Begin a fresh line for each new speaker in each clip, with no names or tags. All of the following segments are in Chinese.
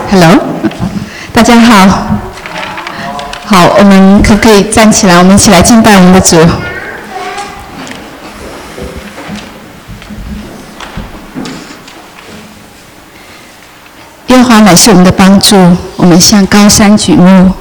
Hello， 大家好。好，我们可不可以站起来？我们一起来敬拜我们的主。耶和华乃是我们的帮助，我们向高山举目。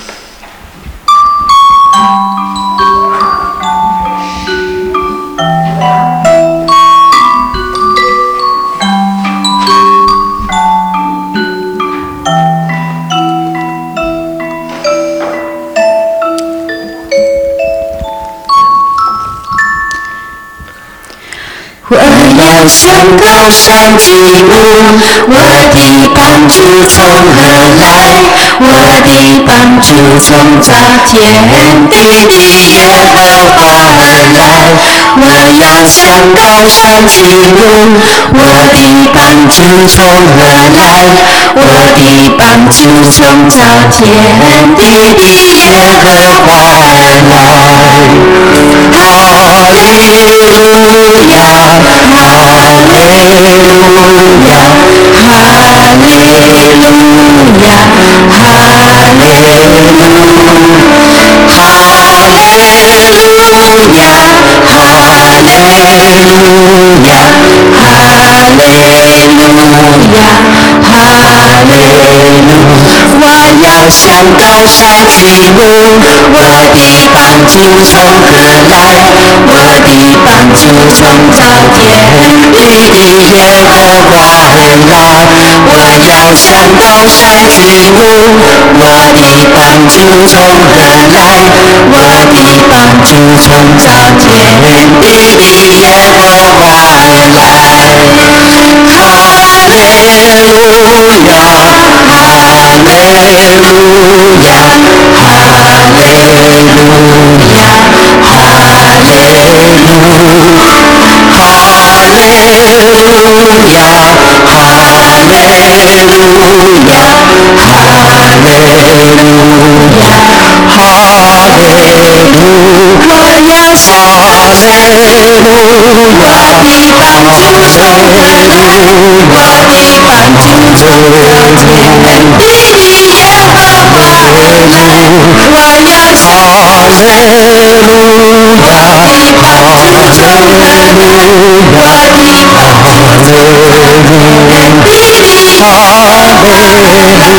我向高山举目，我的帮助从何来？我的帮助从造天地的耶和华而来。我要向高山举目，我的帮助从何来？我的帮助从造天地的耶和华而来。哈利路亚，哈利路亚，哈利路亚，哈利路亚，哈利路亚，哈利路亚，哈利路亚，哈利路亚。我要向高山举目，我的帮助从何来？我的帮助从造天地的耶和华而来。我要向高山举目，我的帮助从何来？我的帮助从造天地的耶和华而来。哈利路亚，哈利路亚，哈利路亚，哈利路亚，哈利路亚，哈利路亚，哈利路亚，哈利路亚。我要向哈利路亚，我的帮助从何来？我的帮助从造天地的耶和华而来。我要向哈利路亚，我的帮助从何来？我的帮助从天地的耶和华而来。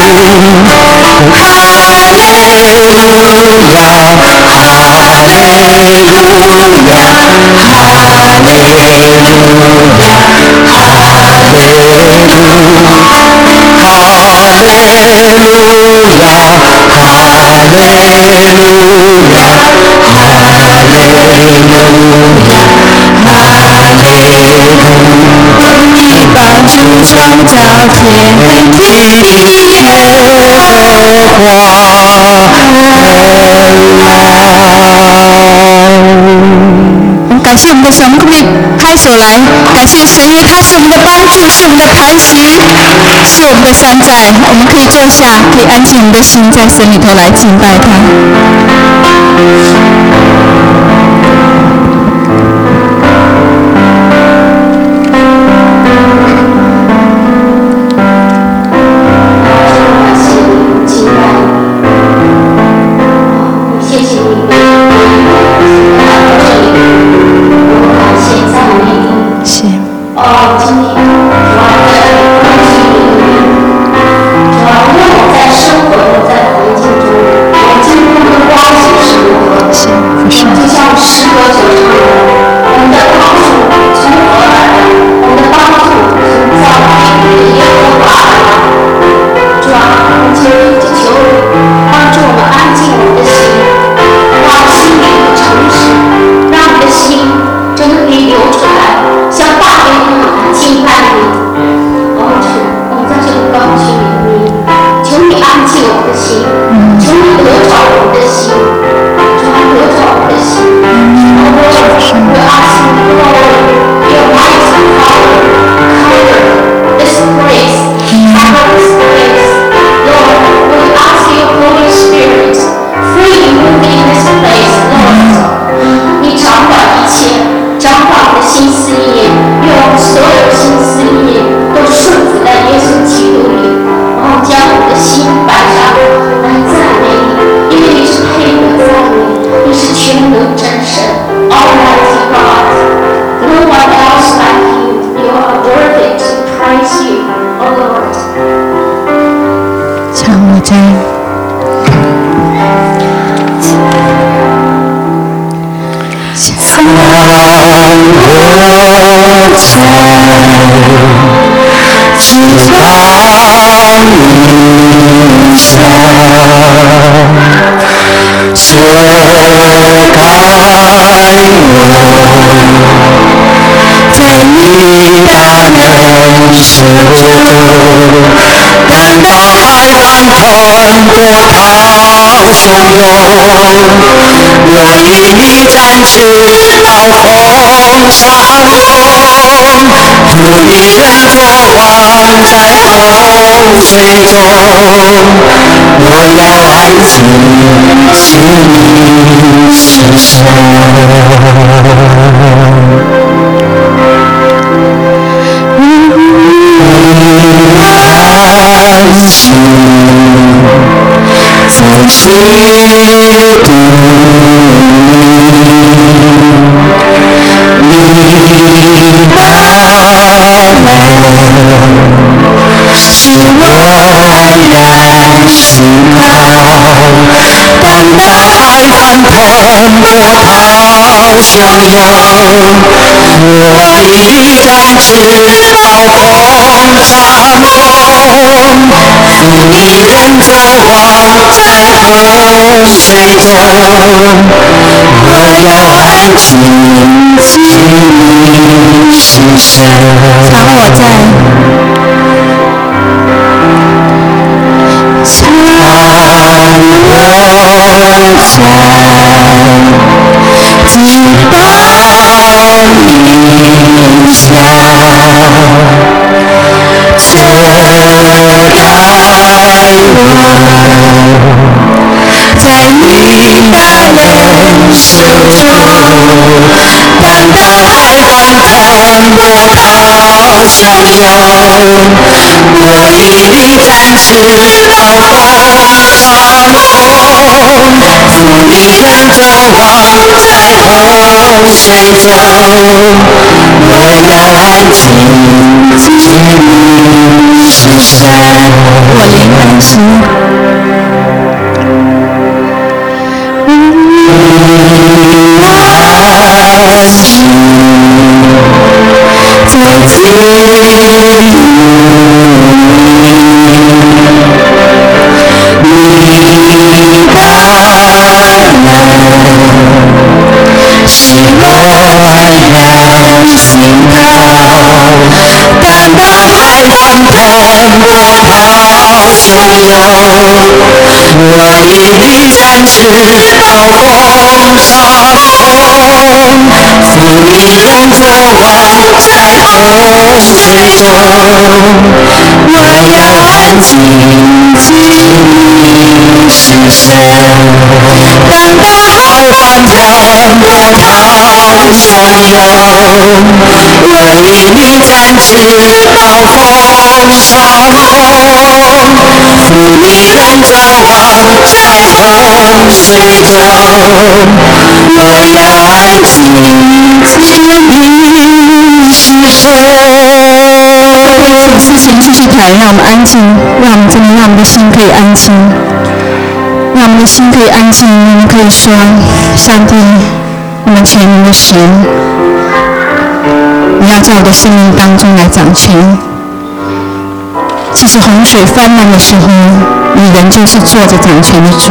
哈利路亚，哈利路亚，哈利路亚，哈利路亚，哈利路亚，哈利路亚，哈利路亚，哈利路亚。你帮助创造天地的耶和华。
感谢我们的神，我们可不可以拍手来感谢神？因为他是我们的帮助，是我们的磐石，是我们的山寨。我们可以坐下，可以安静我们的心，在神里头来敬拜他。
就像
bless you, O Lord.
常我在，
直到你下，遮盖我，在你大能手中，等到海翻腾波涛汹涌，我与你展翅暴风上空，负你人作王在洪水中，我要安静是你是神。安息在基督里，你大能使我安然心靠。当大海翻腾波涛汹涌，我与你展翅暴风上空，负你人作王在洪水中，我要安静是你是神。
常我在，
常我在，直到你下，遮盖我，在你大能手中，当大海翻腾波涛汹涌，我与你展翅暴风上空，负你人作王在洪水中，我要安静知你是神。
我灵安息，
安息在基督里，你大能使我安然心靠。当大海翻腾波涛汹涌，我与你展翅暴风上空，负你人作王在洪水中，我要安静知你是神。当大海翻腾波涛汹涌，我与你展翅暴风上空，负你人作王在洪水中，我要安静知你是神。
事情继续谈，让我们安静，让我们真的让我们的心可以安静，让我们的心可以安静，我们可以说：上帝，我们全能的神，你要在我的生命当中来掌权。即使洪水泛滥的时候，你仍旧是坐着掌权的主。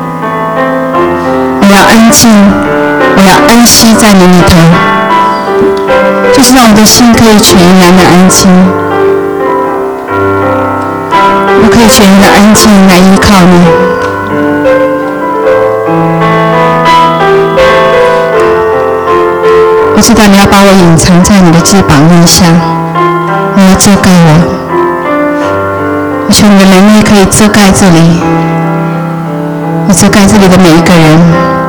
我要安静，我要安息在你里头，就是让我的心可以全然的安静。我可以全然的安静来依靠你。我知道你要把我隐藏在你的翅膀底下，你要遮盖我。我求你的能力可以遮盖这里，你遮盖这里的每一个人，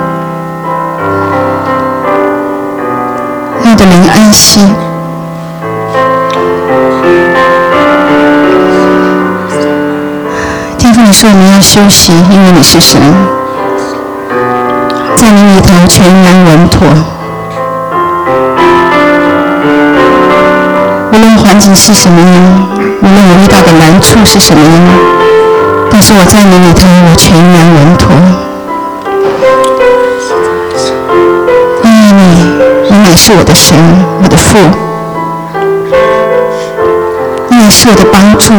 让我的灵安息。天父，你说我们要休息，因为你是神，在你里头全然稳妥。 无论环境是什么样，无论我遇到的难处是什么样，但是我在你里头，我全然稳妥。因为你乃是我的神，我的父，你乃是我的帮助。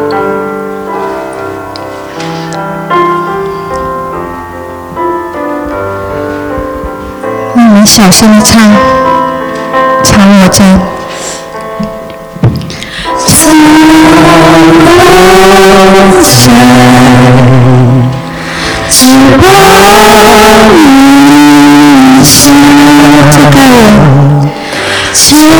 我们小声唱，我在。指望你是这个人，亲爱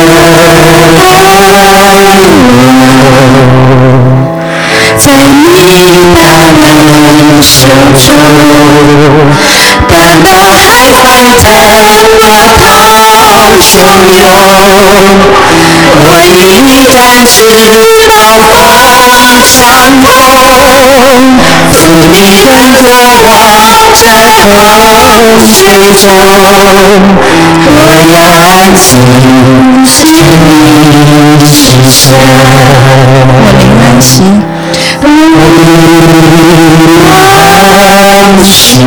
我，在你的手中，把大海放在涛汹涌，我与你展翅高空上空，负你人作王在洪水中，我要安静是你是神，我灵安息，安息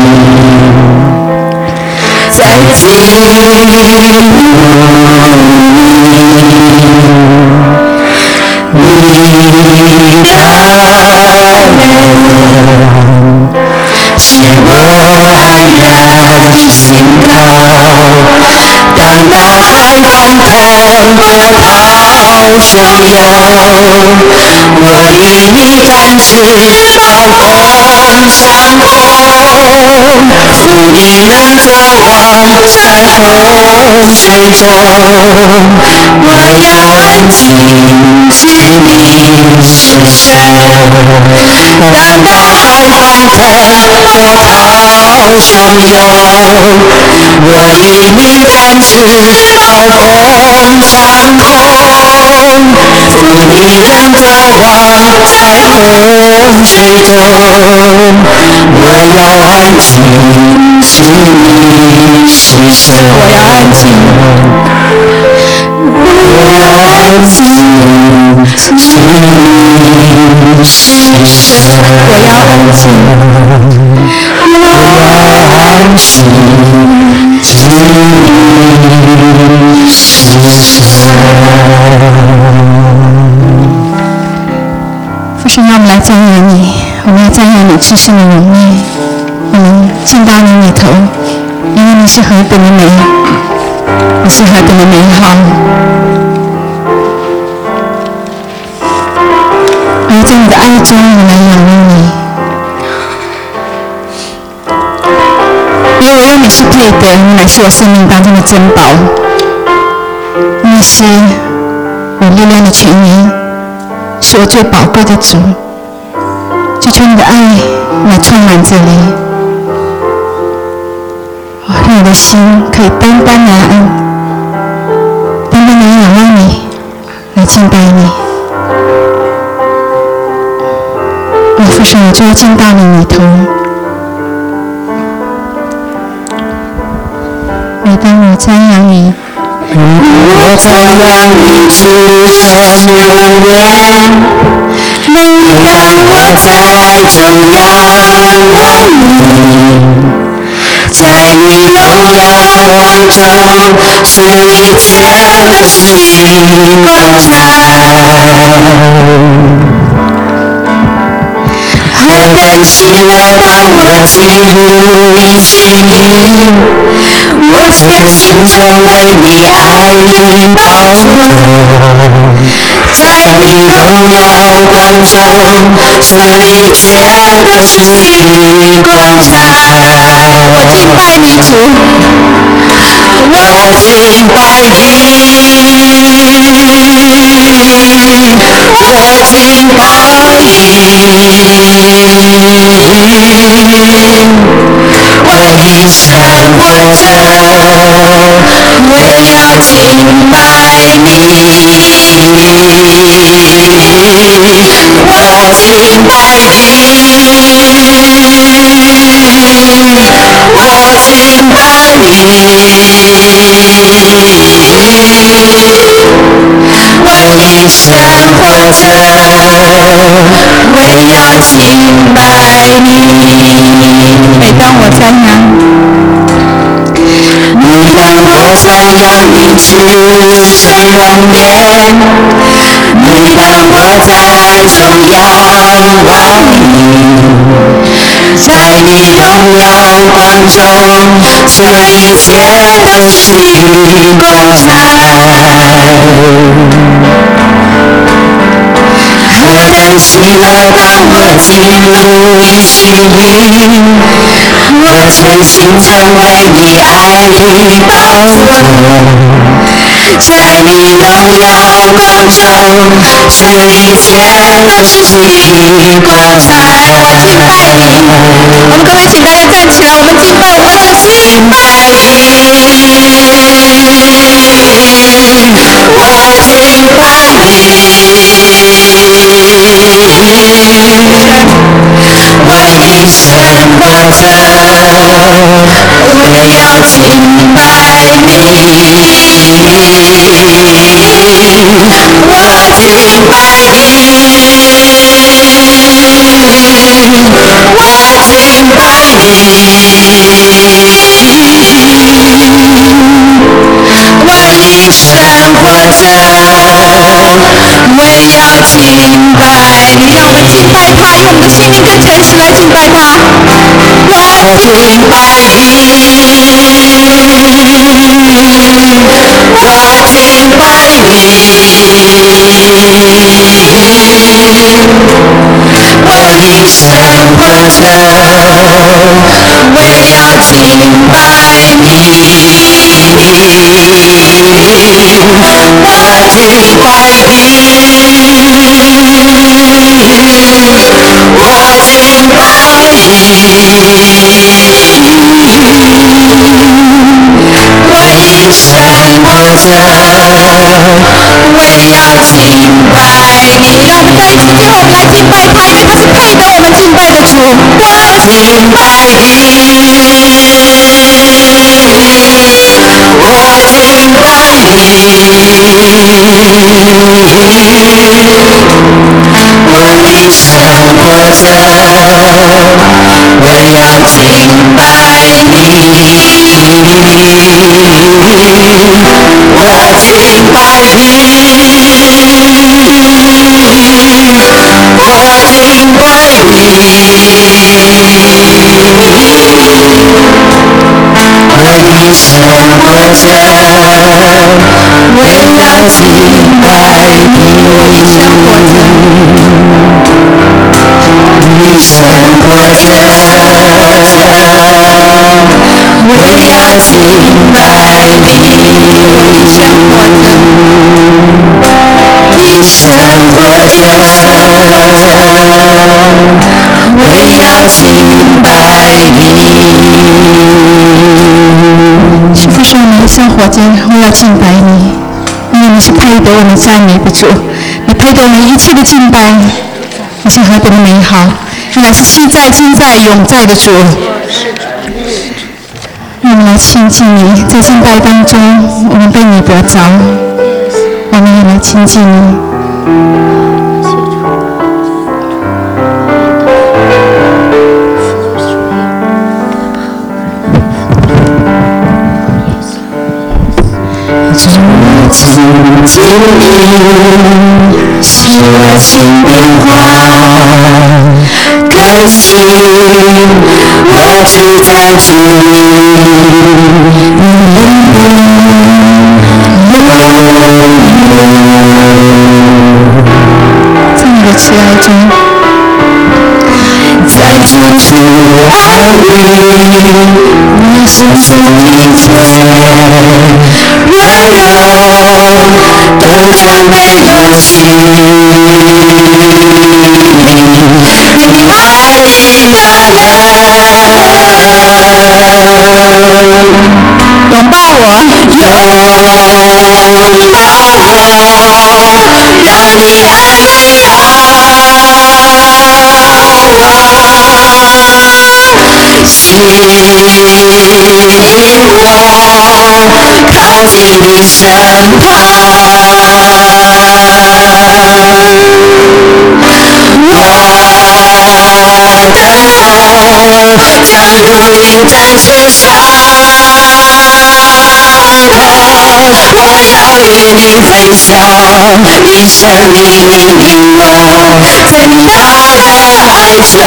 在基督你的人，使我安然的心高。当大海翻腾的涛汹涌，我与你展翅高空上空，负你人作王在洪水中，我要安静是你是神。当大海翻腾的涛汹涌，我与你展翅高空上空，负你人作王在洪水中，我要安静是你是神，我要安静，我要安静是你是神，我要安静，我要安静是你是神。父神，让我们来赞美你，我们来赞美你至圣的荣耀，我们进到你里头，因为你是何等的美，你是何等的美好。而在你的爱中，我们来仰望你，因为唯有你是配得，你乃是我生命当中的珍宝，你是我力量的泉源，是我最宝贵的主。求求你的爱来充满这里，让我的心可以单单来仰望你，来敬拜你。父神，我就要进到你里头。每当我赞扬你，
我赞扬你至圣人，每当我在中仰望你，在你荣耀光中，使一切的事情光彩。何等喜乐当我进入你心里，我全心中为你爱你饱足，在你荣耀光中，使一切的事情光彩。我敬拜你主，我敬拜你，我敬拜你。我一生活着，为要敬拜你。我敬拜你，我敬拜你。 我一生活着，为要敬拜你。
每当我赞扬，
每当我赞扬你至圣容颜，每当我在中仰望你，在你荣耀光中，这一切都是光彩。何等喜乐，当我进入你心里，我全心成为你爱的宝座，在你荣耀光中，这一切都是光彩。敬拜你，我们各位请大家站起来，我们敬拜，我们要敬拜你。我敬拜你，我一生活着，为要敬拜你。我敬拜你，我敬拜你。我一生活着，为要敬拜你。让我们敬拜他，用我们的心灵更真实来敬拜他。我敬拜你，我敬拜你。我一生活着，为要敬拜你。我敬拜你，我敬拜你。我一生活着，为要敬拜你。让我们在一起，最后我们来敬拜他，因为他是配得我们敬拜的主。我敬拜你，我敬拜你。我一生活着，为要敬拜你。我敬拜你，我敬拜你。我一生活着，为要敬拜你。一生活着，为要敬拜你。一生活着，为要敬拜你。
是不是我们的生活间为要敬拜你？因为你是配得我们赞美的主，你配得我们一切的敬拜，你是何等的美好！你乃是昔在、今在、永在的主。让我们来亲近你，在敬拜当中，我们被你得着，我们也来亲近你。
是我亲近你，是我心变化更新，我住在主里，
在你的慈爱中，
在主爱里，我深深理解，软弱都将被扭曲，你爱里的人
拥抱我，
拥抱我，让你爱美吸引我靠近你身旁， 将福音展示伤口，我要与你分享你生命领我增大的爱中。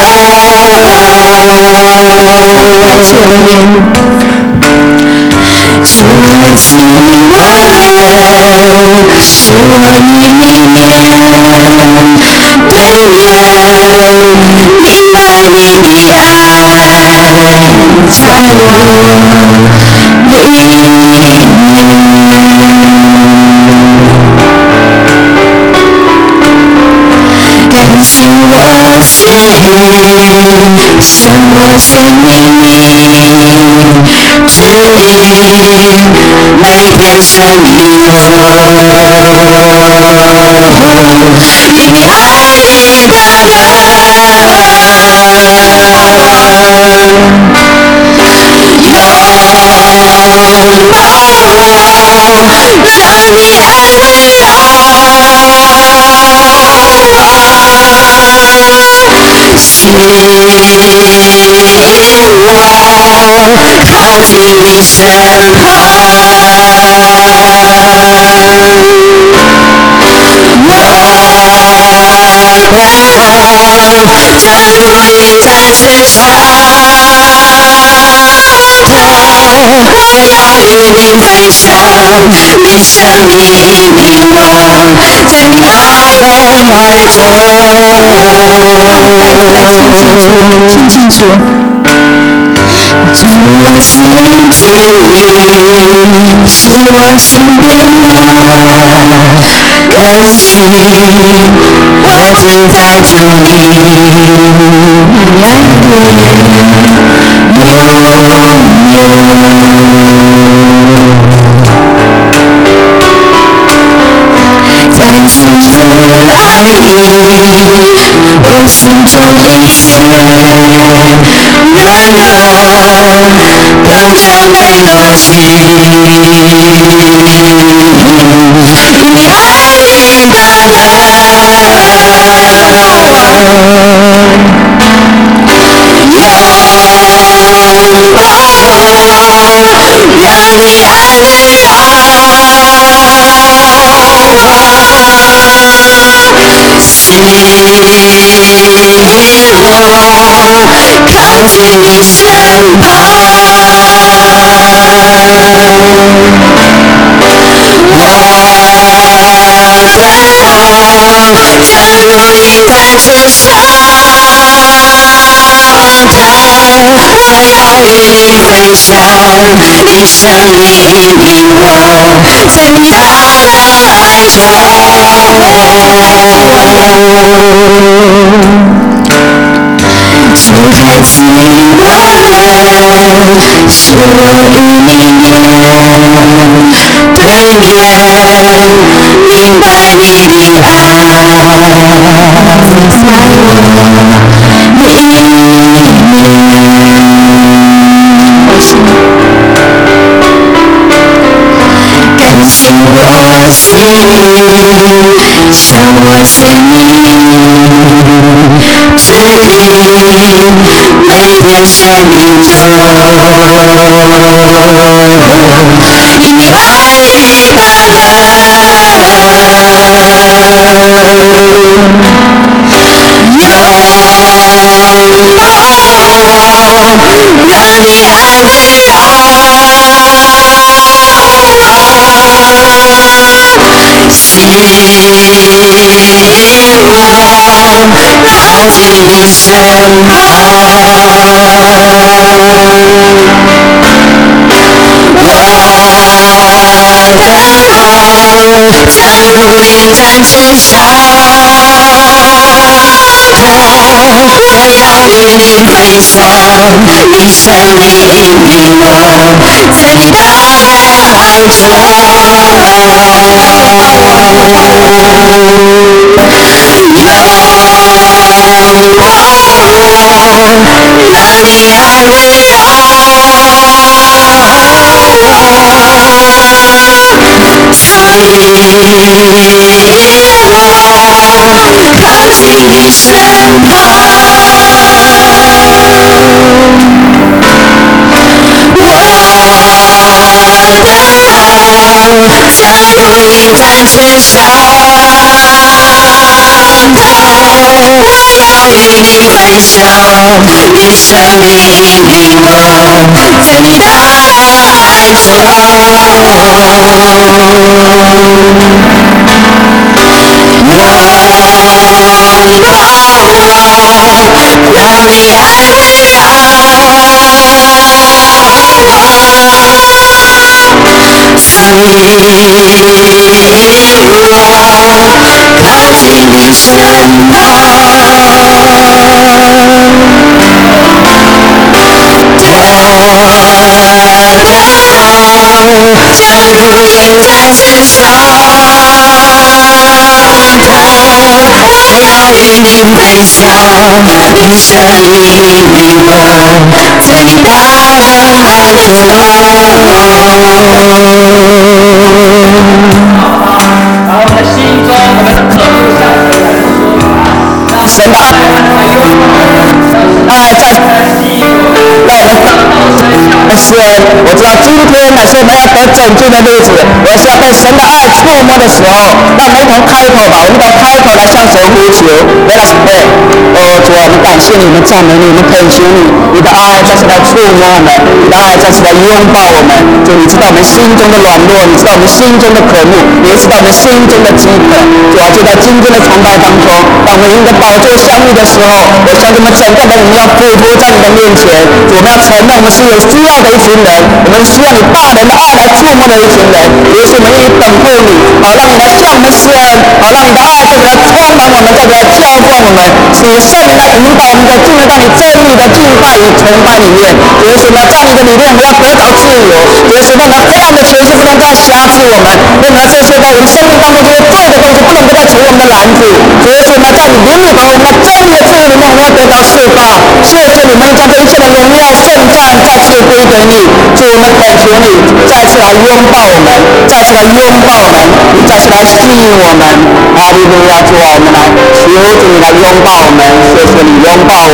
主的亲我流，是我与你面对面，明白你的爱在我里面，更新我心，生我生命指引，每天生命中，你的爱里的拥抱我，让你爱围绕吸引我靠近你身旁，将福音展示伤口，我要与你分享你生命领我增大的爱中。
听清楚。
主我心指引，是我心变更新，我正在主里在主的爱里，我心中一切软弱都将被挪去，你的爱里的拥抱我，让你爱围绕吸引我靠近你身旁，将福音展示伤口，我要与你分享你生命领我增大的爱中。主的亲我流，是我与你面对面，明白你的爱在我里面。更新我心，生我生命指引，每天生命中，因你爱里的拥抱我，让你爱围绕吸引我靠近你身旁，将福音展示伤口，我要与你分享你生命领我增大的爱中。让你爱围绕吸引我靠近你身旁。 在录音在线上头，我要与你分享你生命领悟，在你的爱中。拥抱我，让你爱围绕我，赐你我靠近你身旁，在录音在线上头，我要与你分享你生命领悟，在你的爱中。
把我们的心中我们的渴慕向神的爱在是，我知道今天乃是我们要得拯救的日子，我是要被神的爱触摸的时候，让我们一同开口吧，我们都开口来向神呼求。Let us pray。主啊，我们感谢你，我们赞美你，我们恳求你，你的爱再次来触摸我们，你的爱再次来拥抱我们。主，你知道我们心中的软弱，你知道我们心中的渴慕，你也知道我们心中的饥渴。主啊，就在今天的崇拜当中，当我们与你的宝座相遇的时候，我相信我们整个的荣耀俯伏在你的面前。主，我们要承认我们是有需要的一群人，我们需要你大能的爱来触摸的一群人。也是我们愿意等候你，好让你来向我们施恩，好让你的爱再来充满我们，再来浇灌我们，使圣灵来引导我们，进入到你正义的敬拜与崇拜里面。也是呢，在你的里面我们要得着自由。也是呢，黑暗的权势不能再辖制我们，因为这些在我们生命当中这些罪的东西不能够再成为我们的拦阻。也是呢，在你灵里头，我们的真理的自由里面，我们要得到释放。谢谢你们将这一切的荣耀圣赞再次归给你。主，我们恳求你再次来拥抱我们，再次来拥抱我们，你再次来吸引我们。哈利路亚！主啊，我们来求主你来拥抱我们，谢谢你拥抱我。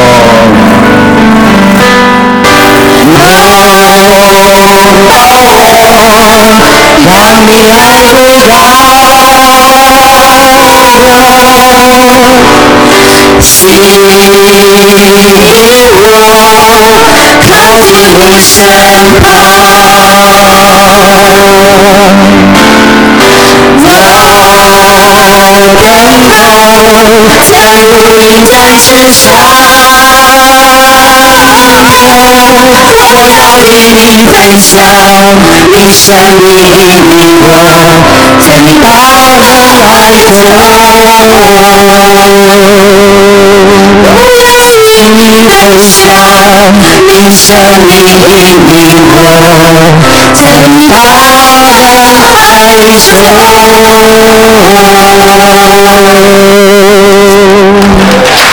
让你来围绕我，吸引我靠近你身旁，在录音在线上我要与你分享你生命领悟，在你宝的爱中。我要与你分享你生命领悟，在你宝的爱中。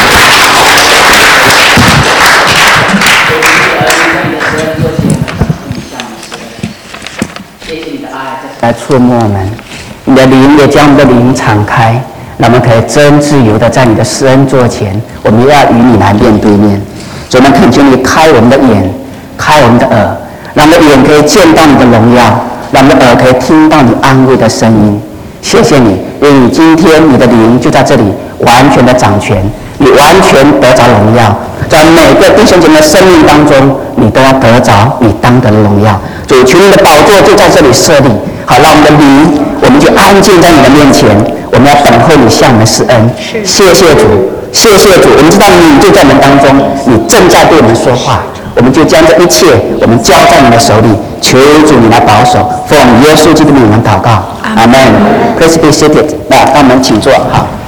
来触摸我们，你的灵也将我们的灵敞开，让我们可以真自由的在你的施恩座前，我们要与你来面对面。主，我们恳求你开我们的眼，开我们的耳，让我们的眼可以见到你的荣耀，让我们的耳可以听到你安慰的声音。谢谢你，因为你今天你的灵就在这里完全的掌权，你完全得着荣耀，在每个弟兄姐妹的生命当中，你都要得着你当得的荣耀。主，求你的宝座就在这里设立，好让我们的灵，我们就安静在你的面前，我们要等候你向我们施恩。谢谢主，谢谢主，我们知道你就在我们当中，你正在对我们说话，我们就将这一切我们交在你的手里，求主你来保守，奉耶稣基督的名祷告，阿门。Please be seated。那我们请坐，好。